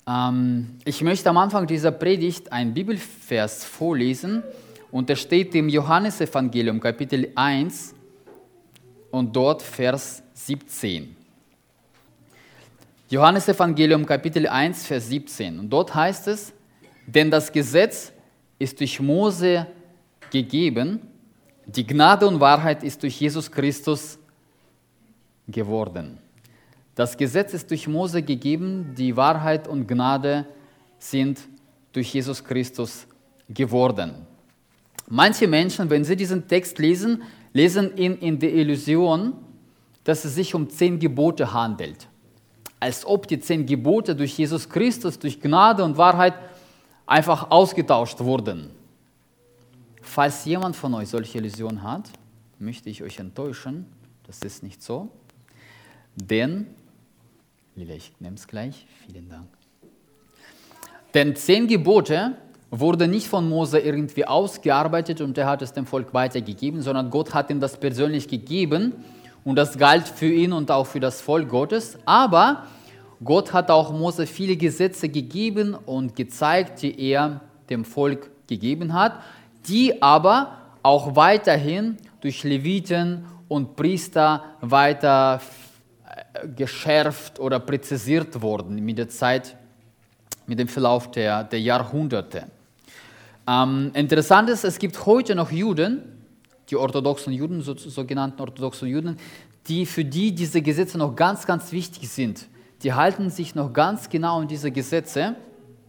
Ich möchte am Anfang dieser Predigt einen Bibelvers vorlesen und er steht im Johannesevangelium Kapitel 1 und dort Vers 17. Johannesevangelium Kapitel 1, Vers 17 und dort heißt es, denn das Gesetz ist durch Mose gegeben, die Gnade und Wahrheit ist durch Jesus Christus geworden. Das Gesetz ist durch Mose gegeben, die Wahrheit und Gnade sind durch Jesus Christus geworden. Manche Menschen, wenn sie diesen Text lesen, lesen ihn in der Illusion, dass es sich um 10 Gebote handelt. Als ob die 10 Gebote durch Jesus Christus, durch Gnade und Wahrheit einfach ausgetauscht wurden. Falls jemand von euch solche Illusionen hat, möchte ich euch enttäuschen, das ist nicht so. Denn, Lila, ich nehme es gleich, vielen Dank. Denn 10 Gebote wurden nicht von Mose irgendwie ausgearbeitet und er hat es dem Volk weitergegeben, sondern Gott hat ihm das persönlich gegeben und das galt für ihn und auch für das Volk Gottes. Aber Gott hat auch Mose viele Gesetze gegeben und gezeigt, die er dem Volk gegeben hat, die aber auch weiterhin durch Leviten und Priester weiter geschärft oder präzisiert wurden mit der Zeit, mit dem Verlauf der Jahrhunderte. Interessant ist, es gibt heute noch Juden, die orthodoxen Juden, sogenannten orthodoxen Juden, für die diese Gesetze noch ganz, ganz wichtig sind. Die halten sich noch ganz genau an diese Gesetze.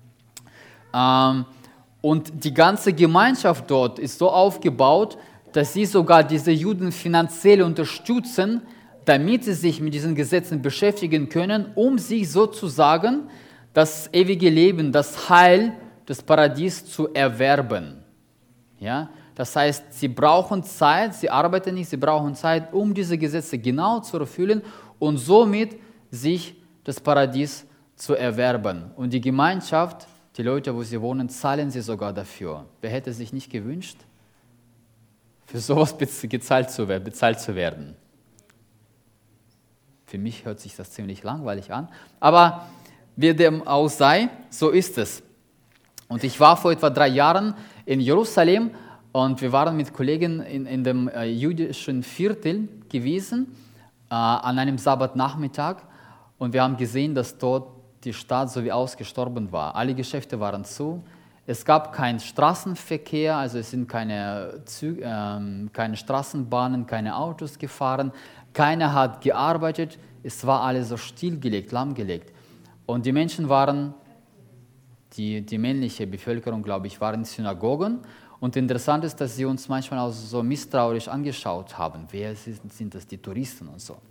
Und die ganze Gemeinschaft dort ist so aufgebaut, dass sie sogar diese Juden finanziell unterstützen, damit sie sich mit diesen Gesetzen beschäftigen können, um sich sozusagen das ewige Leben, das Heil des Paradies zu erwerben. Ja? Das heißt, sie brauchen Zeit, sie arbeiten nicht, sie brauchen Zeit, um diese Gesetze genau zu erfüllen und somit sich das Paradies zu erwerben. Und die Gemeinschaft, die Leute, wo sie wohnen, zahlen sie sogar dafür. Wer hätte sich nicht gewünscht, für sowas bezahlt zu werden? Für mich hört sich das ziemlich langweilig an, aber wie dem auch sei, so ist es. Und ich war vor etwa 3 Jahren in Jerusalem und wir waren mit Kollegen in dem jüdischen Viertel gewesen, an einem Sabbatnachmittag und wir haben gesehen, dass dort die Stadt so wie ausgestorben war. Alle Geschäfte waren zu. Es gab keinen Straßenverkehr, also es sind keine Straßenbahnen, keine Autos gefahren. Keiner hat gearbeitet. Es war alles so stillgelegt, lahmgelegt. Und die Menschen waren, die männliche Bevölkerung, glaube ich, waren in Synagogen. Und interessant ist, dass sie uns manchmal auch so misstrauisch angeschaut haben. Wer sind das, die Touristen und so.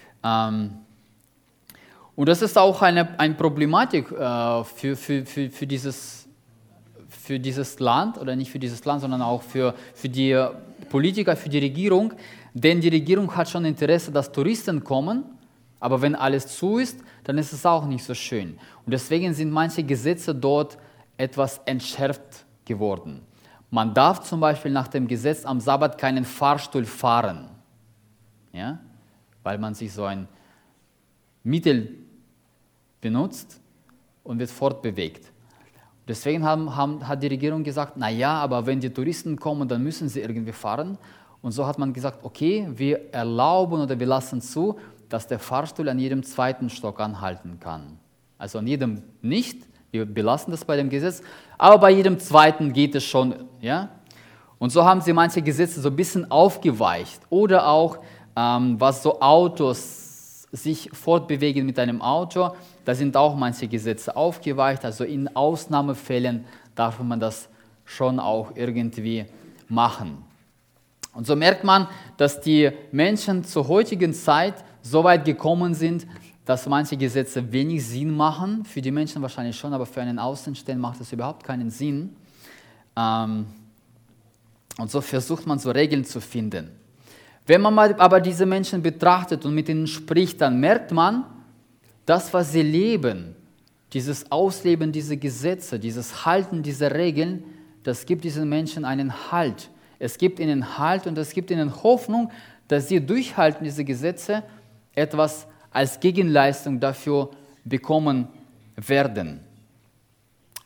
Und das ist auch eine Problematik für dieses Land, oder nicht für dieses Land, sondern auch für die Politiker, für die Regierung. Denn die Regierung hat schon Interesse, dass Touristen kommen, aber wenn alles zu ist, dann ist es auch nicht so schön. Und deswegen sind manche Gesetze dort etwas entschärft geworden. Man darf zum Beispiel nach dem Gesetz am Sabbat keinen Fahrstuhl fahren, ja? Weil man sich so ein Mittel benutzt und wird fortbewegt. Deswegen hat die Regierung gesagt, naja, aber wenn die Touristen kommen, dann müssen sie irgendwie fahren. Und so hat man gesagt, okay, wir erlauben oder wir lassen zu, dass der Fahrstuhl an jedem 2. Stock anhalten kann. Also an jedem nicht, wir belassen das bei dem Gesetz, aber bei jedem 2. geht es schon. Ja? Und so haben sie manche Gesetze so ein bisschen aufgeweicht. Oder auch, was so Autos sich fortbewegen mit einem Auto, da sind auch manche Gesetze aufgeweicht. Also in Ausnahmefällen darf man das schon auch irgendwie machen. Und so merkt man, dass die Menschen zur heutigen Zeit so weit gekommen sind, dass manche Gesetze wenig Sinn machen. Für die Menschen wahrscheinlich schon, aber für einen Außenstehenden macht das überhaupt keinen Sinn. Und so versucht man so Regeln zu finden. Wenn man aber diese Menschen betrachtet und mit ihnen spricht, dann merkt man, das, was sie leben, dieses Ausleben dieser Gesetze, dieses Halten dieser Regeln, das gibt diesen Menschen einen Halt. Es gibt ihnen Halt und es gibt ihnen Hoffnung, dass sie durchhalten diese Gesetze etwas als Gegenleistung dafür bekommen werden.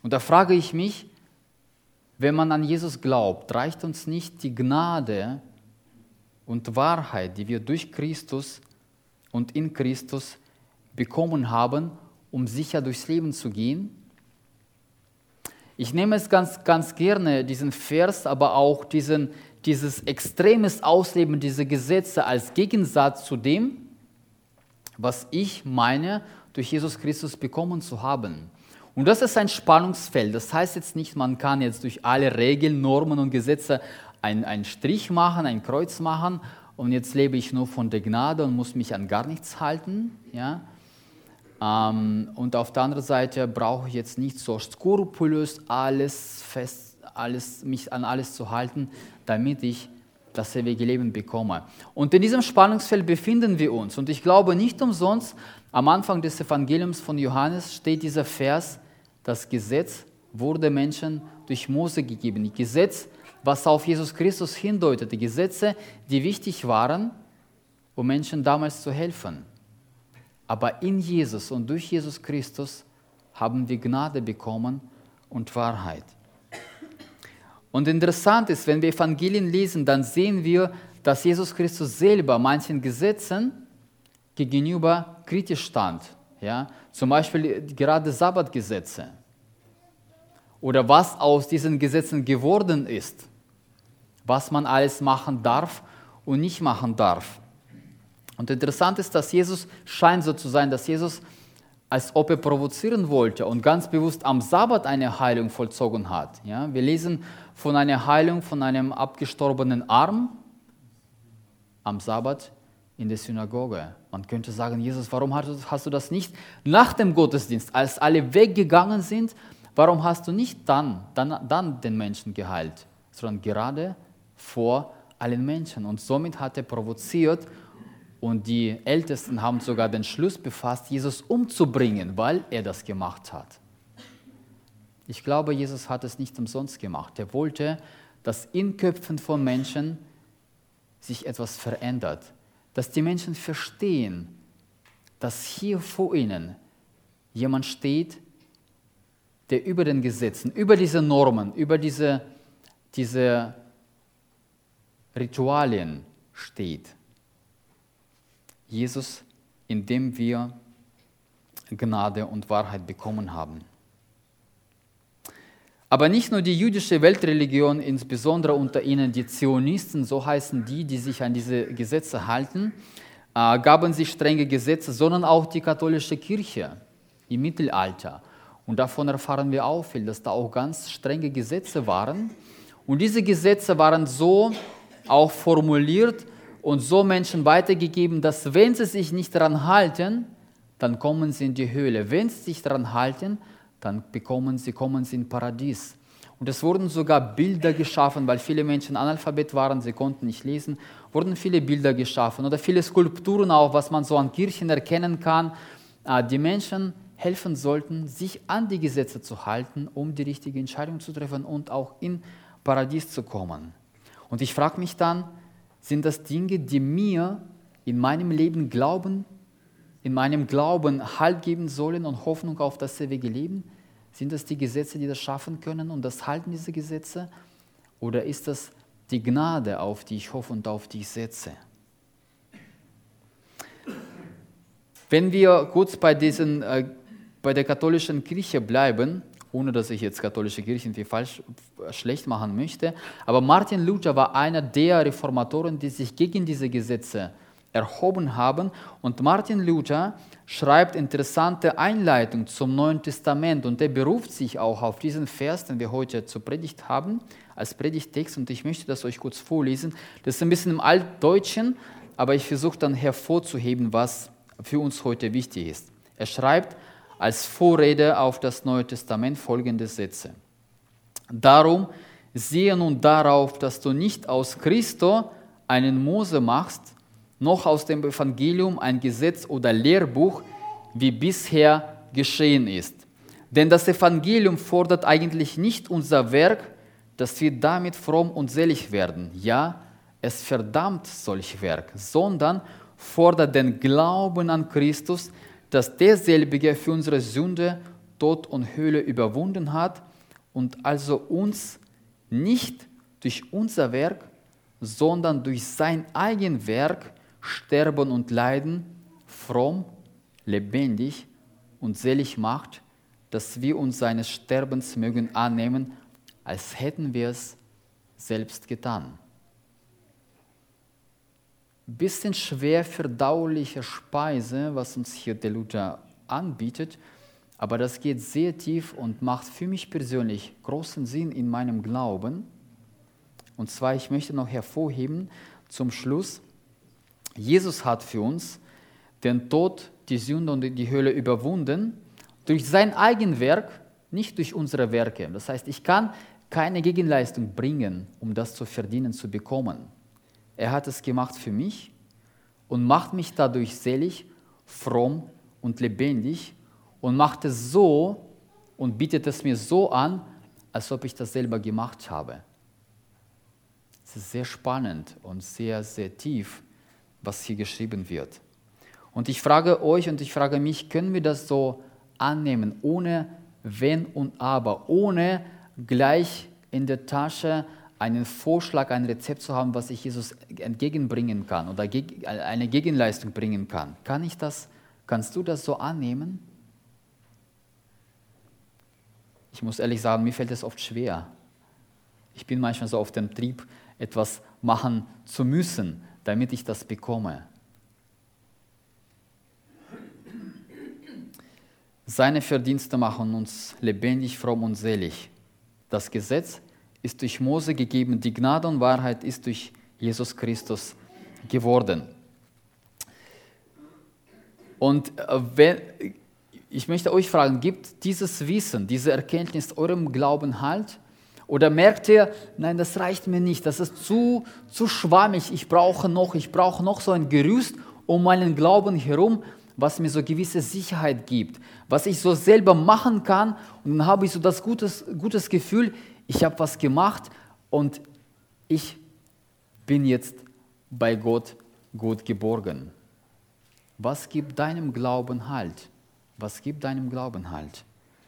Und da frage ich mich, wenn man an Jesus glaubt, reicht uns nicht die Gnade und Wahrheit, die wir durch Christus und in Christus bekommen haben, um sicher durchs Leben zu gehen? Ich nehme es ganz gerne, diesen Vers, aber auch dieses extremes Ausleben dieser Gesetze als Gegensatz zu dem, was ich meine, durch Jesus Christus bekommen zu haben. Und das ist ein Spannungsfeld. Das heißt jetzt nicht, man kann jetzt durch alle Regeln, Normen und Gesetze einen Strich machen, ein Kreuz machen und jetzt lebe ich nur von der Gnade und muss mich an gar nichts halten. Ja? Und auf der anderen Seite brauche ich jetzt nicht so skrupulös mich an alles zu halten, damit ich das ewige Leben bekomme. Und in diesem Spannungsfeld befinden wir uns. Und ich glaube nicht umsonst, am Anfang des Evangeliums von Johannes steht dieser Vers, das Gesetz wurde Menschen durch Mose gegeben. Das Gesetz, was auf Jesus Christus hindeutet, die Gesetze, die wichtig waren, um Menschen damals zu helfen. Aber in Jesus und durch Jesus Christus haben wir Gnade bekommen und Wahrheit. Und interessant ist, wenn wir Evangelien lesen, dann sehen wir, dass Jesus Christus selber manchen Gesetzen gegenüber kritisch stand. Ja? Zum Beispiel gerade Sabbatgesetze. Oder was aus diesen Gesetzen geworden ist. Was man alles machen darf und nicht machen darf. Und interessant ist, dass Jesus scheint so zu sein, dass Jesus, als ob er provozieren wollte und ganz bewusst am Sabbat eine Heilung vollzogen hat. Ja? Wir lesen von einer Heilung von einem abgestorbenen Arm am Sabbat in der Synagoge. Man könnte sagen, Jesus, warum hast du das nicht nach dem Gottesdienst, als alle weggegangen sind, warum hast du nicht dann den Menschen geheilt, sondern gerade vor allen Menschen? Und somit hat er provoziert und die Ältesten haben sogar den Schluss befasst, Jesus umzubringen, weil er das gemacht hat. Ich glaube, Jesus hat es nicht umsonst gemacht. Er wollte, dass in Köpfen von Menschen sich etwas verändert. Dass die Menschen verstehen, dass hier vor ihnen jemand steht, der über den Gesetzen, über diese Normen, über diese Ritualien steht. Jesus, in dem wir Gnade und Wahrheit bekommen haben. Aber nicht nur die jüdische Weltreligion, insbesondere unter ihnen die Zionisten, so heißen die sich an diese Gesetze halten, gaben sich strenge Gesetze, sondern auch die katholische Kirche im Mittelalter. Und davon erfahren wir auch viel, dass da auch ganz strenge Gesetze waren. Und diese Gesetze waren so auch formuliert und so Menschen weitergegeben, dass wenn sie sich nicht daran halten, dann kommen sie in die Hölle. Wenn sie sich daran halten, dann kommen sie in Paradies. Und es wurden sogar Bilder geschaffen, weil viele Menschen Analphabet waren, sie konnten nicht lesen, wurden viele Bilder geschaffen oder viele Skulpturen auch, was man so an Kirchen erkennen kann. Die Menschen helfen sollten, sich an die Gesetze zu halten, um die richtige Entscheidung zu treffen und auch in Paradies zu kommen. Und ich frage mich dann, sind das Dinge, die mir in meinem Leben in meinem Glauben Halt geben sollen und Hoffnung auf das ewige Leben? Sind das die Gesetze, die das schaffen können und das Halten dieser Gesetze? Oder ist das die Gnade, auf die ich hoffe und auf die ich setze? Wenn wir kurz bei der katholischen Kirche bleiben, ohne dass ich jetzt katholische Kirche schlecht machen möchte, aber Martin Luther war einer der Reformatoren, die sich gegen diese Gesetze erhoben haben. Und Martin Luther schreibt interessante Einleitung zum Neuen Testament und er beruft sich auch auf diesen Vers, den wir heute zur Predigt haben, als Predigttext, und ich möchte das euch kurz vorlesen. Das ist ein bisschen im Altdeutschen, aber ich versuche dann hervorzuheben, was für uns heute wichtig ist. Er schreibt als Vorrede auf das Neue Testament folgende Sätze. Darum siehe nun darauf, dass du nicht aus Christo einen Mose machst, noch aus dem Evangelium ein Gesetz oder Lehrbuch, wie bisher geschehen ist. Denn das Evangelium fordert eigentlich nicht unser Werk, dass wir damit fromm und selig werden. Ja, es verdammt solch Werk, sondern fordert den Glauben an Christus, dass derselbige für unsere Sünde Tod und Hölle überwunden hat und also uns nicht durch unser Werk, sondern durch sein Eigenwerk sterben und leiden, fromm, lebendig und selig macht, dass wir uns seines Sterbens mögen annehmen, als hätten wir es selbst getan. Bisschen schwer verdauliche Speise, was uns hier der Luther anbietet, aber das geht sehr tief und macht für mich persönlich großen Sinn in meinem Glauben. Und zwar, ich möchte noch hervorheben, zum Schluss, Jesus hat für uns den Tod, die Sünde und die Hölle überwunden, durch sein Eigenwerk, nicht durch unsere Werke. Das heißt, ich kann keine Gegenleistung bringen, um das zu verdienen, zu bekommen. Er hat es gemacht für mich und macht mich dadurch selig, fromm und lebendig und macht es so und bietet es mir so an, als ob ich das selber gemacht habe. Es ist sehr spannend und sehr, sehr tief, was hier geschrieben wird. Und ich frage euch und ich frage mich, können wir das so annehmen, ohne Wenn und Aber, ohne gleich in der Tasche einen Vorschlag, ein Rezept zu haben, was ich Jesus entgegenbringen kann oder eine Gegenleistung bringen kann? Kann ich das, kannst du das so annehmen? Ich muss ehrlich sagen, mir fällt es oft schwer. Ich bin manchmal so auf dem Trieb, etwas machen zu müssen, damit ich das bekomme. Seine Verdienste machen uns lebendig, fromm und selig. Das Gesetz ist durch Mose gegeben, die Gnade und Wahrheit ist durch Jesus Christus geworden. Und ich möchte euch fragen, gibt dieses Wissen, diese Erkenntnis eurem Glauben Halt? Oder merkt ihr, nein, das reicht mir nicht, das ist zu schwammig, ich brauche noch so ein Gerüst um meinen Glauben herum, was mir so gewisse Sicherheit gibt, was ich so selber machen kann und dann habe ich so das gutes Gefühl, ich habe was gemacht und ich bin jetzt bei Gott gut geborgen. Was gibt deinem Glauben Halt? Was gibt deinem Glauben Halt?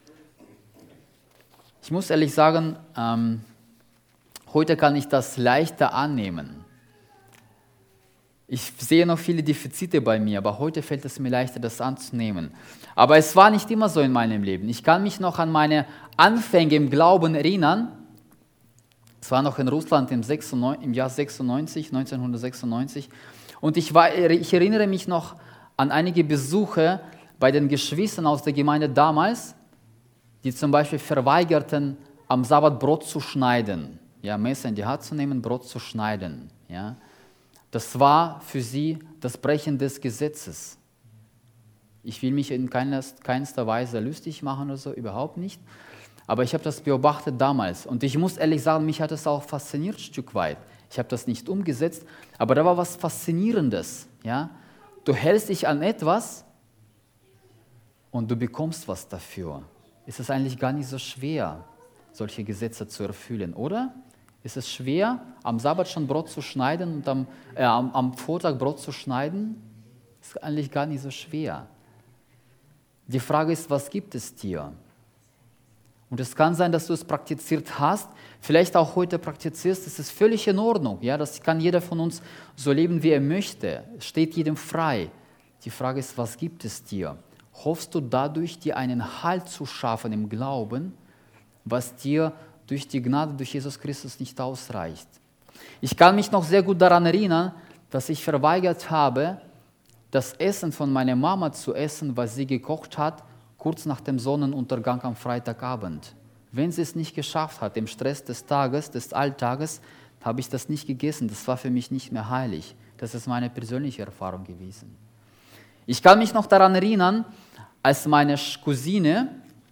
Ich muss ehrlich sagen, heute kann ich das leichter annehmen. Ich sehe noch viele Defizite bei mir, aber heute fällt es mir leichter, das anzunehmen. Aber es war nicht immer so in meinem Leben. Ich kann mich noch an meine Anfänge im Glauben erinnern. Es war noch in Russland im Jahr 1996. Und ich erinnere mich noch an einige Besuche bei den Geschwistern aus der Gemeinde damals, die zum Beispiel verweigerten, am Sabbat Brot zu schneiden. Ja, Messer in die Hand zu nehmen, Brot zu schneiden. Ja. Das war für sie das Brechen des Gesetzes. Ich will mich in keinster Weise lustig machen oder so, überhaupt nicht. Aber ich habe das beobachtet damals. Und ich muss ehrlich sagen, mich hat es auch fasziniert ein Stück weit. Ich habe das nicht umgesetzt, aber da war was Faszinierendes. Ja? Du hältst dich an etwas und du bekommst was dafür. Ist es eigentlich gar nicht so schwer, solche Gesetze zu erfüllen, oder? Ist es schwer, am Sabbat schon Brot zu schneiden und am Vortag Brot zu schneiden? Ist eigentlich gar nicht so schwer. Die Frage ist, was gibt es dir? Und es kann sein, dass du es praktiziert hast, vielleicht auch heute praktizierst, das ist völlig in Ordnung. Ja? Das kann jeder von uns so leben, wie er möchte. Es steht jedem frei. Die Frage ist, was gibt es dir? Hoffst du dadurch, dir einen Halt zu schaffen im Glauben, was dir durch die Gnade, durch Jesus Christus nicht ausreicht? Ich kann mich noch sehr gut daran erinnern, dass ich verweigert habe, das Essen von meiner Mama zu essen, was sie gekocht hat, kurz nach dem Sonnenuntergang am Freitagabend. Wenn sie es nicht geschafft hat, im Stress des Tages, des Alltages, habe ich das nicht gegessen. Das war für mich nicht mehr heilig. Das ist meine persönliche Erfahrung gewesen. Ich kann mich noch daran erinnern, als meine Cousine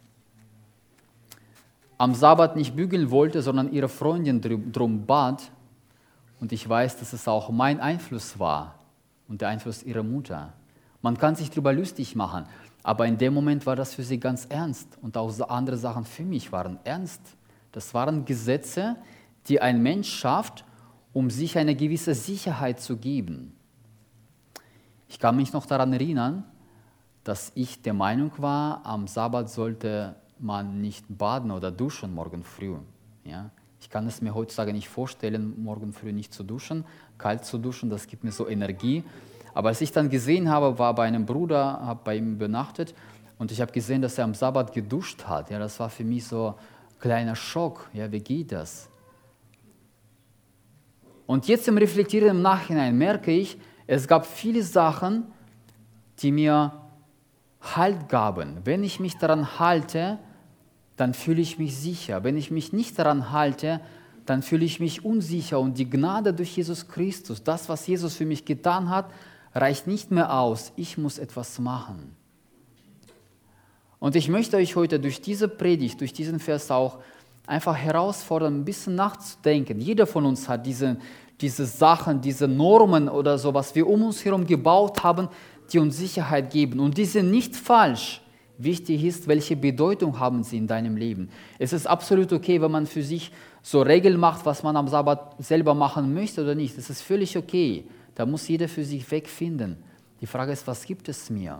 am Sabbat nicht bügeln wollte, sondern ihre Freundin drum bat. Und ich weiß, dass es auch mein Einfluss war und der Einfluss ihrer Mutter. Man kann sich darüber lustig machen, aber in dem Moment war das für sie ganz ernst. Und auch andere Sachen für mich waren ernst. Das waren Gesetze, die ein Mensch schafft, um sich eine gewisse Sicherheit zu geben. Ich kann mich noch daran erinnern, dass ich der Meinung war, am Sabbat sollte man nicht baden oder duschen morgen früh. Ja? Ich kann es mir heutzutage nicht vorstellen, morgen früh nicht zu duschen, kalt zu duschen, das gibt mir so Energie. Aber als ich dann gesehen habe, war bei einem Bruder, habe bei ihm übernachtet und ich habe gesehen, dass er am Sabbat geduscht hat. Ja, das war für mich so ein kleiner Schock. Ja, wie geht das? Und jetzt im Reflektieren im Nachhinein merke ich, es gab viele Sachen, die mir Halt gaben. Wenn ich mich daran halte, dann fühle ich mich sicher. Wenn ich mich nicht daran halte, dann fühle ich mich unsicher. Und die Gnade durch Jesus Christus, das, was Jesus für mich getan hat, reicht nicht mehr aus. Ich muss etwas machen. Und ich möchte euch heute durch diese Predigt, durch diesen Vers auch einfach herausfordern, ein bisschen nachzudenken. Jeder von uns hat diese Sachen, diese Normen oder so, was wir um uns herum gebaut haben, die uns Sicherheit geben. Und die sind nicht falsch. Wichtig ist, welche Bedeutung haben sie in deinem Leben. Es ist absolut okay, wenn man für sich so Regeln macht, was man am Sabbat selber machen möchte oder nicht. Das ist völlig okay. Da muss jeder für sich wegfinden. Die Frage ist, was gibt es mir?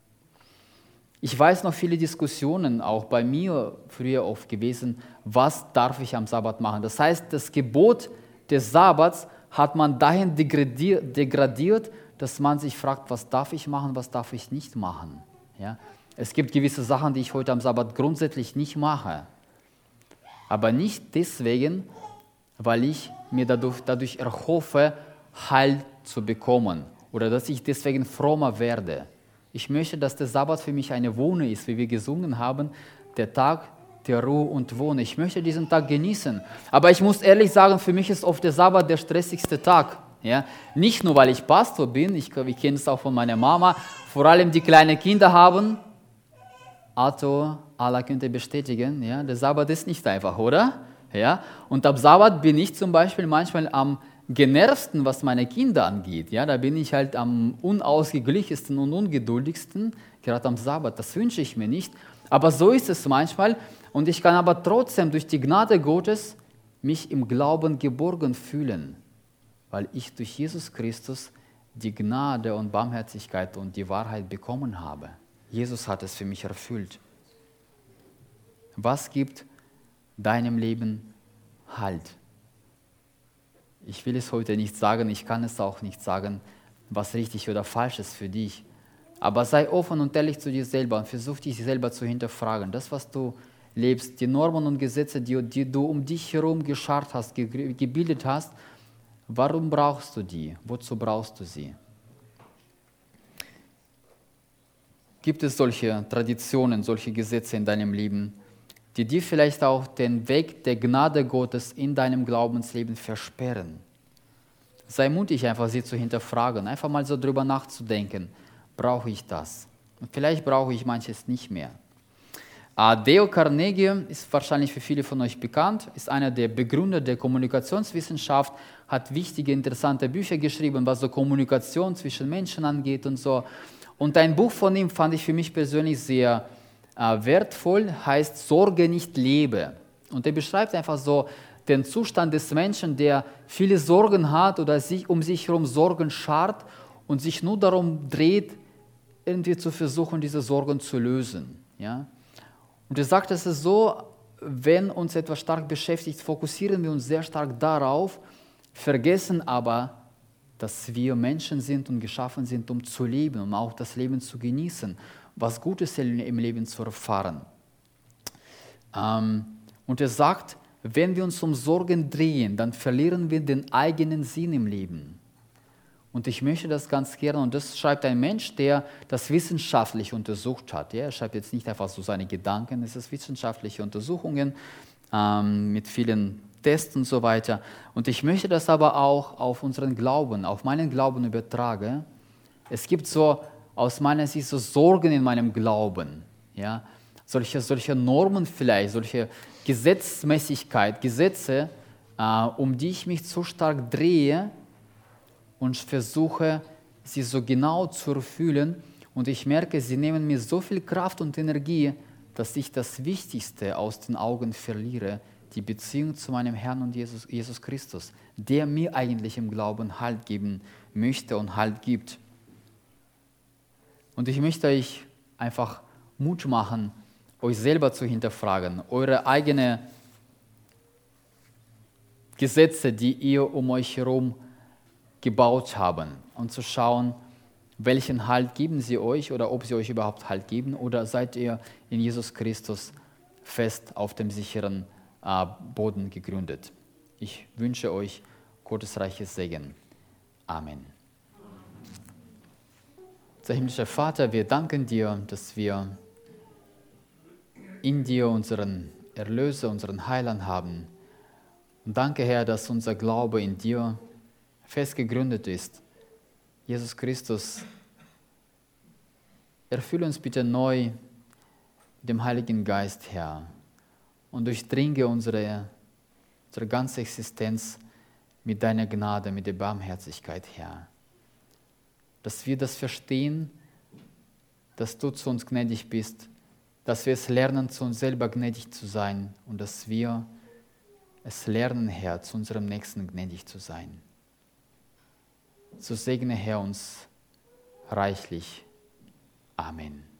Ich weiß noch viele Diskussionen, auch bei mir früher oft gewesen, was darf ich am Sabbat machen. Das heißt, das Gebot des Sabbats hat man dahin degradiert, dass man sich fragt, was darf ich machen, was darf ich nicht machen. Ja? Es gibt gewisse Sachen, die ich heute am Sabbat grundsätzlich nicht mache. Aber nicht deswegen, weil ich mir dadurch erhoffe, Heil zu bekommen oder dass ich deswegen frommer werde. Ich möchte, dass der Sabbat für mich eine Wohne ist, wie wir gesungen haben, der Tag der Ruhe und Wohne. Ich möchte diesen Tag genießen. Aber ich muss ehrlich sagen, für mich ist oft der Sabbat der stressigste Tag. Ja? Nicht nur, weil ich Pastor bin, ich kenne es auch von meiner Mama, vor allem die kleine Kinder haben. Arthur, Allah könnte bestätigen, ja? Der Sabbat ist nicht einfach, oder? Ja? Und am Sabbat bin ich zum Beispiel manchmal am genervsten, was meine Kinder angeht. Ja? Da bin ich halt am unausgeglichensten und ungeduldigsten, gerade am Sabbat. Das wünsche ich mir nicht. Aber so ist es manchmal. Und ich kann aber trotzdem durch die Gnade Gottes mich im Glauben geborgen fühlen, weil ich durch Jesus Christus die Gnade und Barmherzigkeit und die Wahrheit bekommen habe. Jesus hat es für mich erfüllt. Was gibt deinem Leben Halt? Ich will es heute nicht sagen, ich kann es auch nicht sagen, was richtig oder falsch ist für dich. Aber sei offen und ehrlich zu dir selber und versuch dich selber zu hinterfragen. Das, was du lebst, die Normen und Gesetze, die du um dich herum geschart hast, gebildet hast, warum brauchst du die? Wozu brauchst du sie? Gibt es solche Traditionen, solche Gesetze in deinem Leben, die dir vielleicht auch den Weg der Gnade Gottes in deinem Glaubensleben versperren? Sei mutig, einfach sie zu hinterfragen, einfach mal so drüber nachzudenken. Brauche ich das? Und vielleicht brauche ich manches nicht mehr. Dale Carnegie ist wahrscheinlich für viele von euch bekannt, ist einer der Begründer der Kommunikationswissenschaft, hat wichtige, interessante Bücher geschrieben, was so Kommunikation zwischen Menschen angeht und so. Und ein Buch von ihm fand ich für mich persönlich sehr wertvoll, heißt Sorge nicht lebe. Und er beschreibt einfach so den Zustand des Menschen, der viele Sorgen hat oder sich um sich herum Sorgen schart und sich nur darum dreht, irgendwie zu versuchen, diese Sorgen zu lösen. Ja? Und er sagt, es ist so, wenn uns etwas stark beschäftigt, fokussieren wir uns sehr stark darauf, vergessen aber, dass wir Menschen sind und geschaffen sind, um zu leben, um auch das Leben zu genießen, was Gutes im Leben zu erfahren. Und er sagt, wenn wir uns um Sorgen drehen, dann verlieren wir den eigenen Sinn im Leben. Und ich möchte das ganz gerne, und das schreibt ein Mensch, der das wissenschaftlich untersucht hat. Ja, er schreibt jetzt nicht einfach so seine Gedanken, es ist wissenschaftliche Untersuchungen mit vielen Tests und so weiter. Und ich möchte das aber auch auf unseren Glauben, auf meinen Glauben übertragen. Es gibt so aus meiner Sicht so Sorgen in meinem Glauben. Ja? Solche Normen vielleicht, solche Gesetzmäßigkeit, Gesetze, um die ich mich zu stark drehe, und versuche, sie so genau zu erfüllen. Und ich merke, sie nehmen mir so viel Kraft und Energie, dass ich das Wichtigste aus den Augen verliere, die Beziehung zu meinem Herrn und Jesus Christus, der mir eigentlich im Glauben Halt geben möchte und Halt gibt. Und ich möchte euch einfach Mut machen, euch selber zu hinterfragen, eure eigenen Gesetze, die ihr um euch herum gebaut habt, und zu schauen, welchen Halt geben sie euch oder ob sie euch überhaupt Halt geben, oder seid ihr in Jesus Christus fest auf dem sicheren Boden gegründet. Ich wünsche euch Gottes reiches Segen. Amen. Unser himmlischer Vater, wir danken dir, dass wir in dir unseren Erlöser, unseren Heiland haben. Und danke, Herr, dass unser Glaube in dir fest gegründet ist. Jesus Christus, erfülle uns bitte neu mit dem Heiligen Geist, Herr, und durchdringe unsere ganze Existenz mit deiner Gnade, mit der Barmherzigkeit, Herr. Dass wir das verstehen, dass du zu uns gnädig bist, dass wir es lernen, zu uns selber gnädig zu sein und dass wir es lernen, Herr, zu unserem Nächsten gnädig zu sein. So segne, Herr, uns reichlich. Amen.